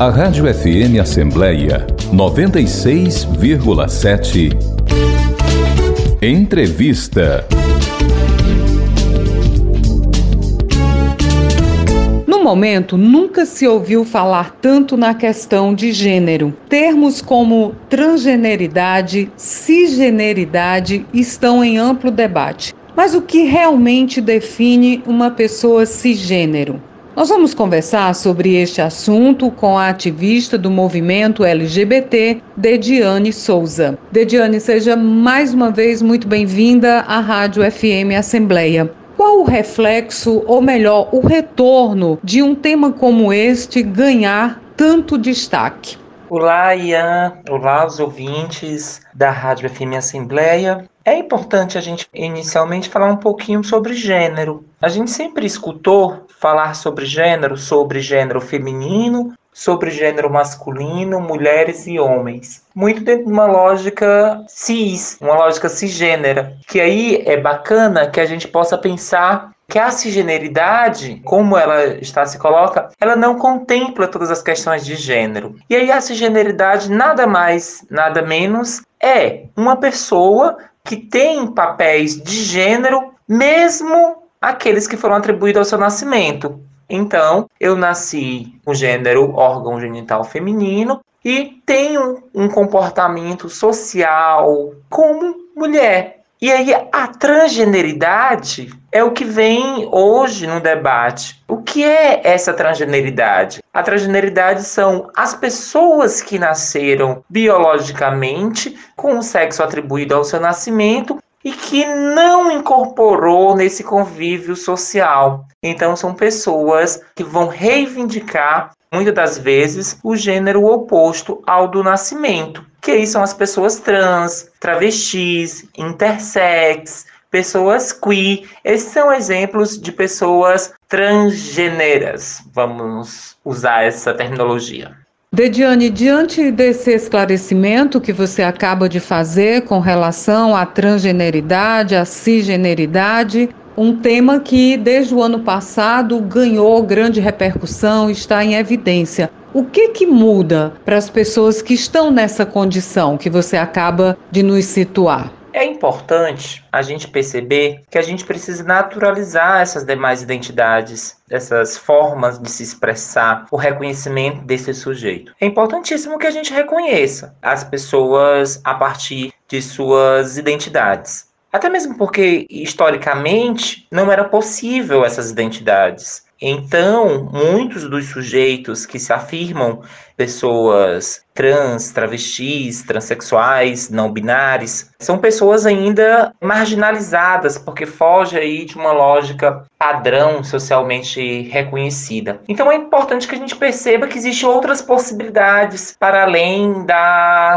A Rádio FM Assembleia 96,7. Entrevista. No momento, nunca se ouviu falar tanto na questão de gênero. Termos como transgeneridade, cisgeneridade estão em amplo debate. Mas o que realmente define uma pessoa cisgênero? Nós vamos conversar sobre este assunto com a ativista do movimento LGBT, Dediane Souza. Dediane, seja mais uma vez muito bem-vinda à Rádio FM Assembleia. Qual o reflexo, ou melhor, o retorno de um tema como este ganhar tanto destaque? Olá, Ian. Olá, os ouvintes da Rádio FM Assembleia. É importante a gente inicialmente falar um pouquinho sobre gênero. A gente sempre escutou falar sobre gênero feminino, sobre gênero masculino, mulheres e homens. Muito dentro de uma lógica cis, uma lógica cisgênera. Que aí é bacana que a gente possa pensar que a cisgeneridade, como ela se coloca, ela não contempla todas as questões de gênero. E aí a cisgeneridade nada mais, nada menos é uma pessoa que tem papéis de gênero, mesmo aqueles que foram atribuídos ao seu nascimento. Então, eu nasci com gênero órgão genital feminino e tenho um comportamento social como mulher. E aí a transgeneridade é o que vem hoje no debate. O que é essa transgeneridade? A transgeneridade são as pessoas que nasceram biologicamente com o sexo atribuído ao seu nascimento e que não incorporou nesse convívio social. Então são pessoas que vão reivindicar, muitas das vezes, o gênero oposto ao do nascimento. Que aí são as pessoas trans, travestis, intersex, pessoas queer. Esses são exemplos de pessoas transgêneras. Vamos usar essa terminologia. Dediane, diante desse esclarecimento que você acaba de fazer com relação à transgeneridade, à cisgeneridade, um tema que desde o ano passado ganhou grande repercussão, está em evidência. O que muda para as pessoas que estão nessa condição que você acaba de nos situar? É importante a gente perceber que a gente precisa naturalizar essas demais identidades, essas formas de se expressar, o reconhecimento desse sujeito. É importantíssimo que a gente reconheça as pessoas a partir de suas identidades. Até mesmo porque, historicamente, não era possível essas identidades. Então, muitos dos sujeitos que se afirmam pessoas trans, travestis, transexuais, não binários, são pessoas ainda marginalizadas, porque foge aí de uma lógica padrão socialmente reconhecida. Então é importante que a gente perceba que existem outras possibilidades para além da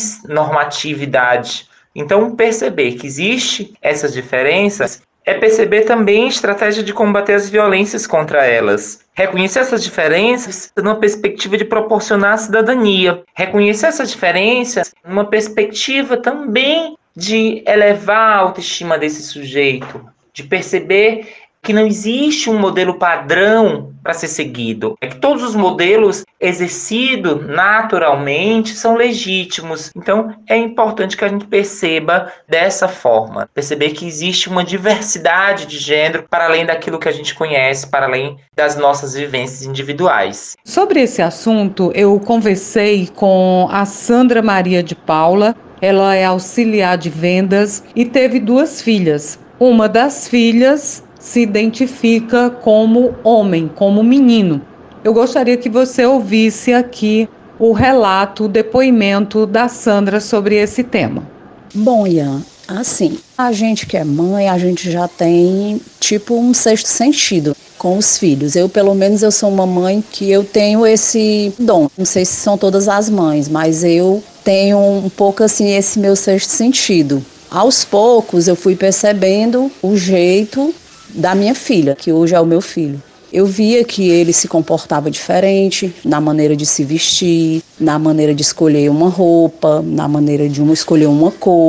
cisnormatividade. Então, perceber que existem essas diferenças é perceber também a estratégia de combater as violências contra elas. Reconhecer essas diferenças numa perspectiva de proporcionar cidadania. Reconhecer essas diferenças numa perspectiva também de elevar a autoestima desse sujeito. De perceber que não existe um modelo padrão para ser seguido. É que todos os modelos exercidos naturalmente são legítimos. Então, é importante que a gente perceba dessa forma. Perceber que existe uma diversidade de gênero para além daquilo que a gente conhece, para além das nossas vivências individuais. Sobre esse assunto, eu conversei com a Sandra Maria de Paula. Ela é auxiliar de vendas e teve 2 filhas. Uma das filhas se identifica como homem, como menino. Eu gostaria que você ouvisse aqui o relato, o depoimento da Sandra sobre esse tema. Bom, Ian, assim, a gente que é mãe, a gente já tem tipo um sexto sentido com os filhos. Pelo menos, eu sou uma mãe que eu tenho esse dom. Não sei se são todas as mães, mas eu tenho um pouco assim esse meu sexto sentido. Aos poucos eu fui percebendo o jeito da minha filha, que hoje é o meu filho. Eu via que ele se comportava diferente na maneira de se vestir, na maneira de escolher uma roupa, na maneira de escolher uma cor.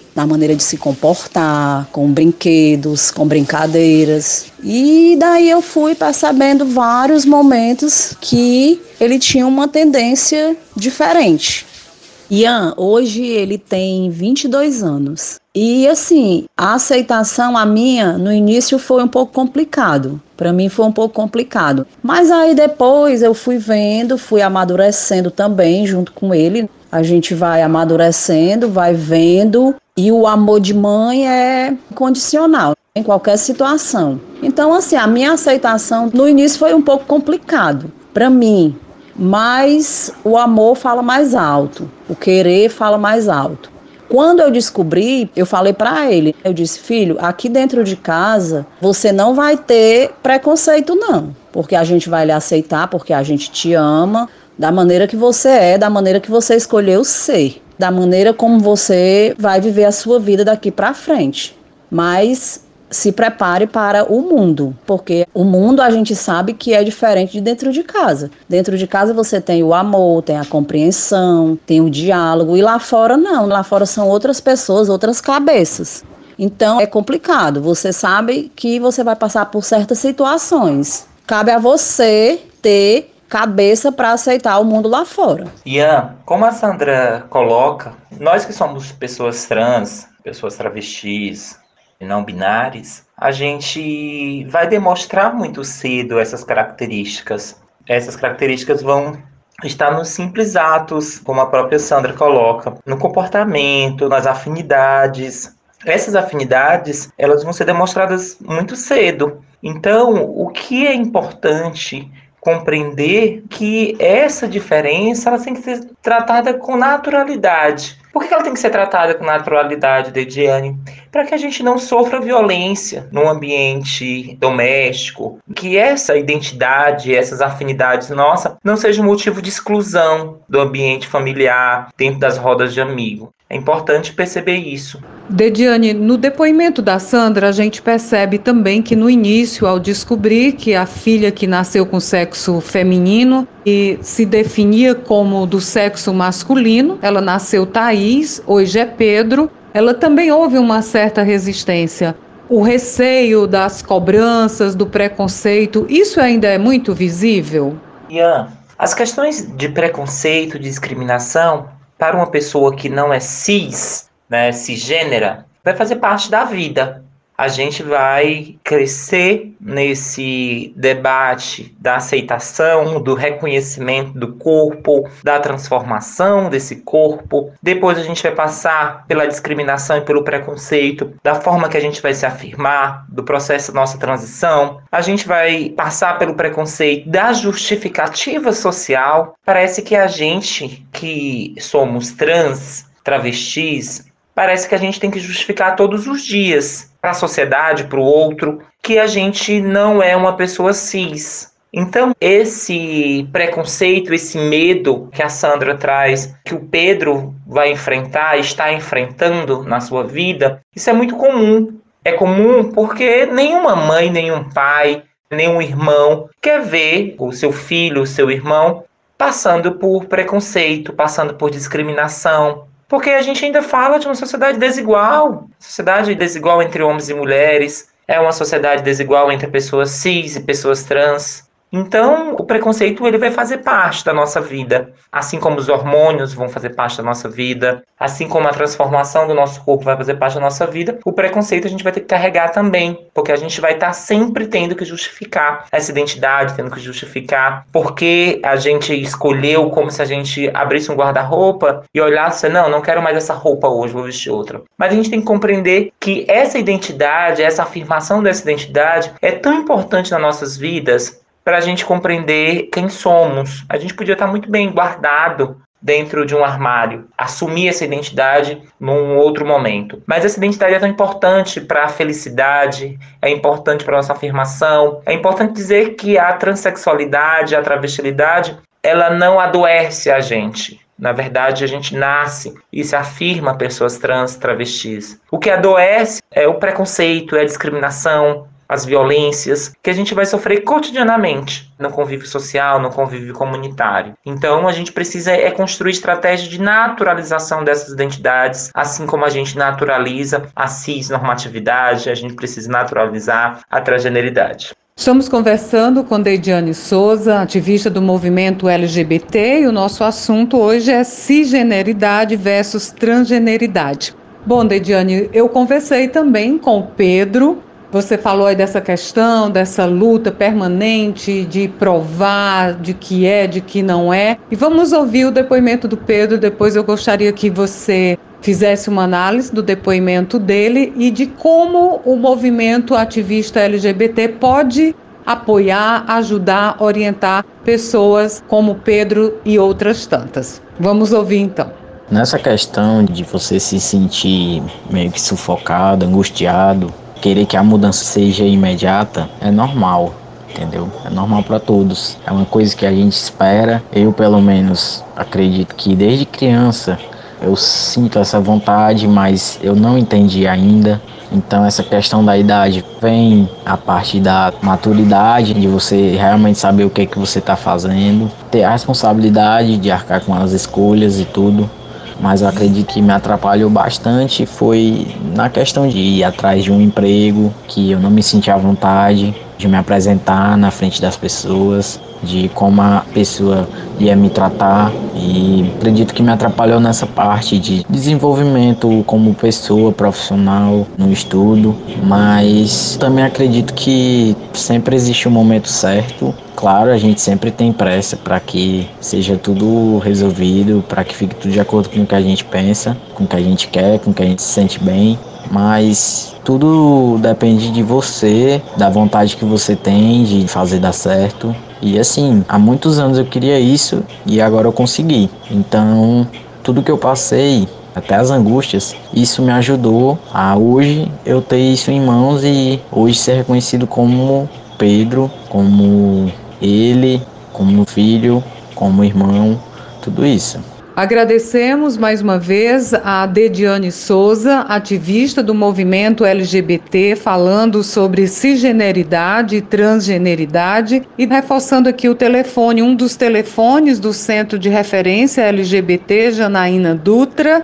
na maneira de se comportar, com brinquedos, com brincadeiras. E daí eu fui percebendo vários momentos que ele tinha uma tendência diferente. Ian, hoje ele tem 22 anos. E assim, a aceitação, a minha, no início foi um pouco complicado. Para mim foi um pouco complicado. Mas aí depois eu fui vendo, fui amadurecendo também junto com ele. A gente vai amadurecendo, vai vendo. E o amor de mãe é incondicional, em qualquer situação. Então assim, a minha aceitação no início foi um pouco complicado para mim. Mas o amor fala mais alto, o querer fala mais alto. Quando eu descobri, eu falei para ele, eu disse, filho, aqui dentro de casa você não vai ter preconceito não, porque a gente vai lhe aceitar, porque a gente te ama, da maneira que você é, da maneira que você escolheu ser, da maneira como você vai viver a sua vida daqui para frente. Mas se prepare para o mundo, porque o mundo a gente sabe que é diferente de dentro de casa. Dentro de casa você tem o amor, tem a compreensão, tem o diálogo, e lá fora não, lá fora são outras pessoas, outras cabeças. Então é complicado, você sabe que você vai passar por certas situações. Cabe a você ter cabeça para aceitar o mundo lá fora. Ian, como a Sandra coloca, nós que somos pessoas trans, pessoas travestis, não binários, a gente vai demonstrar muito cedo essas características. Essas características vão estar nos simples atos, como a própria Sandra coloca, no comportamento, nas afinidades. Essas afinidades, elas vão ser demonstradas muito cedo. Então, o que é importante compreender que essa diferença ela tem que ser tratada com naturalidade. Por que ela tem que ser tratada com naturalidade, Dediane? Para que a gente não sofra violência no ambiente doméstico, que essa identidade, essas afinidades nossas não sejam motivo de exclusão do ambiente familiar, dentro das rodas de amigo. É importante perceber isso. Dediane, no depoimento da Sandra, a gente percebe também que no início, ao descobrir que a filha que nasceu com sexo feminino e se definia como do sexo masculino, ela nasceu Thaís, hoje é Pedro, ela também houve uma certa resistência. O receio das cobranças, do preconceito, isso ainda é muito visível? Ian, as questões de preconceito, discriminação, para uma pessoa que não é cis, né, cisgênera, vai fazer parte da vida. A gente vai crescer nesse debate da aceitação, do reconhecimento do corpo, da transformação desse corpo. Depois a gente vai passar pela discriminação e pelo preconceito, da forma que a gente vai se afirmar, do processo da nossa transição. A gente vai passar pelo preconceito da justificativa social. Parece que a gente que somos trans, travestis, parece que a gente tem que justificar todos os dias para a sociedade, para o outro, que a gente não é uma pessoa cis. Então, esse preconceito, esse medo que a Sandra traz, que o Pedro vai enfrentar, está enfrentando na sua vida, isso é muito comum. É comum porque nenhuma mãe, nenhum pai, nenhum irmão quer ver o seu filho, o seu irmão, passando por preconceito, passando por discriminação. Porque a gente ainda fala de uma sociedade desigual. Sociedade desigual entre homens e mulheres. É uma sociedade desigual entre pessoas cis e pessoas trans. Então, o preconceito ele vai fazer parte da nossa vida. Assim como os hormônios vão fazer parte da nossa vida. Assim como a transformação do nosso corpo vai fazer parte da nossa vida. O preconceito a gente vai ter que carregar também. Porque a gente vai estar sempre tendo que justificar essa identidade, tendo que justificar porque a gente escolheu, como se a gente abrisse um guarda-roupa e olhasse, não quero mais essa roupa hoje, vou vestir outra. Mas a gente tem que compreender que essa identidade, essa afirmação dessa identidade é tão importante nas nossas vidas para a gente compreender quem somos. A gente podia estar muito bem guardado dentro de um armário, assumir essa identidade num outro momento. Mas essa identidade é tão importante para a felicidade, é importante para a nossa afirmação, é importante dizer que a transexualidade, a travestilidade, ela não adoece a gente. Na verdade, a gente nasce e se afirma pessoas trans, travestis. O que adoece é o preconceito, é a discriminação, as violências que a gente vai sofrer cotidianamente no convívio social, no convívio comunitário. Então, a gente precisa construir estratégias de naturalização dessas identidades, assim como a gente naturaliza a cisnormatividade, a gente precisa naturalizar a transgeneridade. Estamos conversando com Deidiane Souza, ativista do movimento LGBT, e o nosso assunto hoje é cisgeneridade versus transgeneridade. Bom, Deidiane, eu conversei também com o Pedro. Você falou aí dessa questão, dessa luta permanente de provar de que é, de que não é. E vamos ouvir o depoimento do Pedro. Depois eu gostaria que você fizesse uma análise do depoimento dele e de como o movimento ativista LGBT pode apoiar, ajudar, orientar pessoas como Pedro e outras tantas. Vamos ouvir então. Nessa questão de você se sentir meio que sufocado, angustiado, querer que a mudança seja imediata, é normal, entendeu? É normal para todos. É uma coisa que a gente espera. Eu, pelo menos, acredito que desde criança eu sinto essa vontade, mas eu não entendi ainda. Então essa questão da idade vem a partir da maturidade, de você realmente saber o que você está fazendo, ter a responsabilidade de arcar com as escolhas e tudo. Mas eu acredito que me atrapalhou bastante foi na questão de ir atrás de um emprego, que eu não me sentia à vontade de me apresentar na frente das pessoas, de como a pessoa ia me tratar, e acredito que me atrapalhou nessa parte de desenvolvimento como pessoa profissional no estudo, mas também acredito que sempre existe um momento certo. Claro, a gente sempre tem pressa para que seja tudo resolvido, para que fique tudo de acordo com o que a gente pensa, com o que a gente quer, com o que a gente se sente bem. Mas tudo depende de você, da vontade que você tem de fazer dar certo. E assim, há muitos anos eu queria isso e agora eu consegui. Então, tudo que eu passei, até as angústias, isso me ajudou a hoje eu ter isso em mãos e hoje ser reconhecido como Pedro, como ele, como filho, como irmão, tudo isso. Agradecemos mais uma vez a Deidiane Souza, ativista do movimento LGBT, falando sobre cisgeneridade e transgeneridade, e reforçando aqui o telefone, um dos telefones do Centro de Referência LGBT, Janaína Dutra,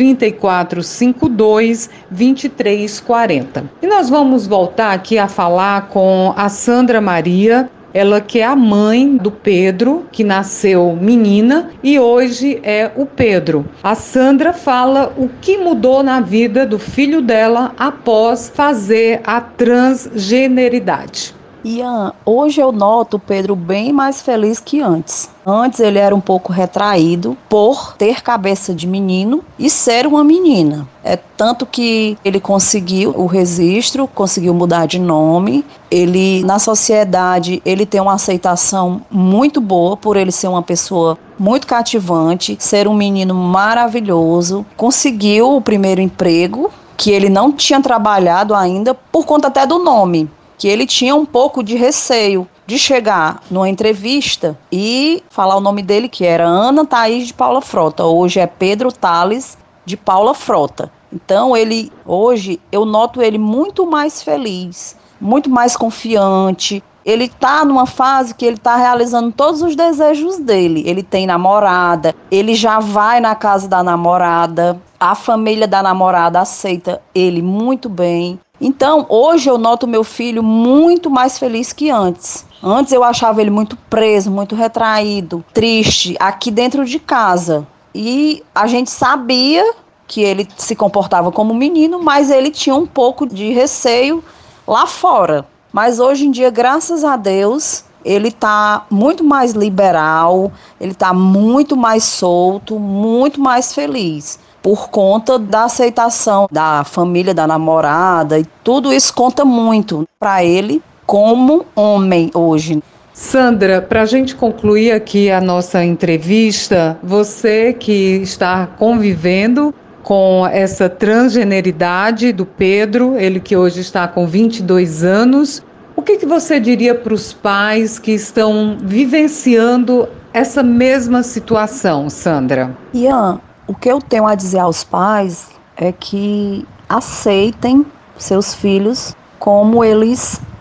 3452-2340. E nós vamos voltar aqui a falar com a Sandra Maria, ela que é a mãe do Pedro, que nasceu menina e hoje é o Pedro. A Sandra fala o que mudou na vida do filho dela após fazer a transgeneridade. Ian, hoje eu noto o Pedro bem mais feliz que antes. Antes ele era um pouco retraído por ter cabeça de menino e ser uma menina. É tanto que ele conseguiu o registro, conseguiu mudar de nome. Ele, na sociedade, ele tem uma aceitação muito boa por ele ser uma pessoa muito cativante, ser um menino maravilhoso. Conseguiu o primeiro emprego, que ele não tinha trabalhado ainda, por conta até do nome, que ele tinha um pouco de receio de chegar numa entrevista e falar o nome dele, que era Ana Thaís de Paula Frota. Hoje é Pedro Thales de Paula Frota. Então, hoje eu noto ele muito mais feliz, muito mais confiante. Ele está numa fase que ele está realizando todos os desejos dele. Ele tem namorada, ele já vai na casa da namorada, a família da namorada aceita ele muito bem. Então, hoje eu noto meu filho muito mais feliz que antes. Antes eu achava ele muito preso, muito retraído, triste, aqui dentro de casa. E a gente sabia que ele se comportava como menino, mas ele tinha um pouco de receio lá fora. Mas hoje em dia, graças a Deus, ele está muito mais liberal, ele está muito mais solto, muito mais feliz, por conta da aceitação da família, da namorada, e tudo isso conta muito para ele como homem hoje. Sandra, para a gente concluir aqui a nossa entrevista, você que está convivendo com essa transgeneridade do Pedro, ele que hoje está com 22 anos, o que você diria para os pais que estão vivenciando essa mesma situação, Sandra? Ian, o que eu tenho a dizer aos pais é que aceitem seus filhos como eles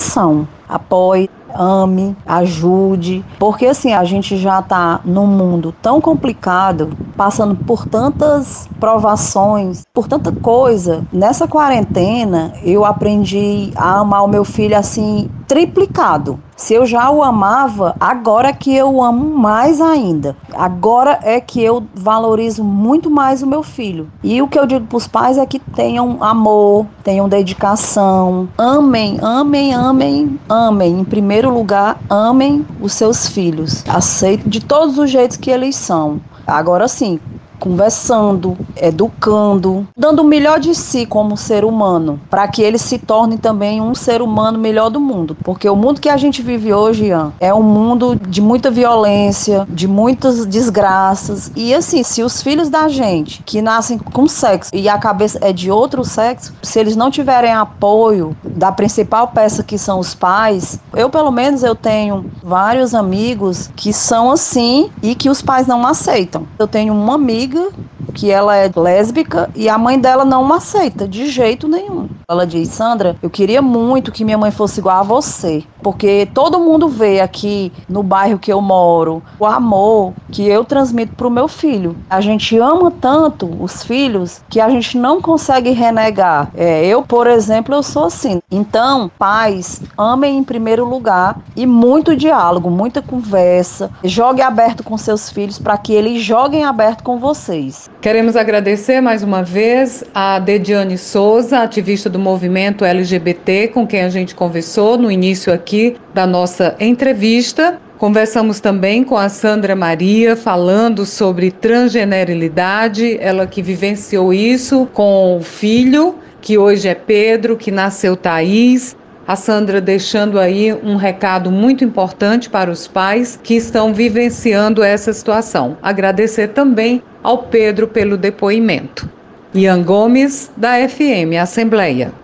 são. Apoie, ame, ajude, porque assim, a gente já está num mundo tão complicado, passando por tantas provações, por tanta coisa. Nessa quarentena, eu aprendi a amar o meu filho assim, triplicado. Se eu já o amava, agora é que eu o amo mais ainda. Agora é que eu valorizo muito mais o meu filho. E o que eu digo para os pais é que tenham amor, tenham dedicação, amem, amem, amem, amem. Em primeiro lugar, amem os seus filhos. Aceitem de todos os jeitos que eles são. Agora sim, conversando, educando, dando o melhor de si como ser humano, para que ele se torne também um ser humano melhor do mundo. Porque o mundo que a gente vive hoje, Ian, é um mundo de muita violência, de muitas desgraças. E assim, se os filhos da gente, que nascem com sexo e a cabeça é de outro sexo, se eles não tiverem apoio da principal peça que são os pais, eu pelo menos eu tenho vários amigos que são assim e que os pais não aceitam. Eu tenho uma amiga que ela é lésbica e a mãe dela não aceita de jeito nenhum. Ela diz: Sandra, eu queria muito que minha mãe fosse igual a você, porque todo mundo vê aqui no bairro que eu moro o amor que eu transmito pro meu filho. A gente ama tanto os filhos que a gente não consegue renegar. Eu, por exemplo, eu sou assim. Então, pais, amem em primeiro lugar e muito diálogo, muita conversa. Jogue aberto com seus filhos para que eles joguem aberto com vocês. Queremos agradecer mais uma vez a Dediane Souza, ativista do movimento LGBT, com quem a gente conversou no início aqui da nossa entrevista. Conversamos também com a Sandra Maria, falando sobre transgenerilidade, ela que vivenciou isso com o filho, que hoje é Pedro, que nasceu Thaís. A Sandra deixando aí um recado muito importante para os pais que estão vivenciando essa situação. Agradecer também ao Pedro pelo depoimento. Ian Gomes, da FM Assembleia.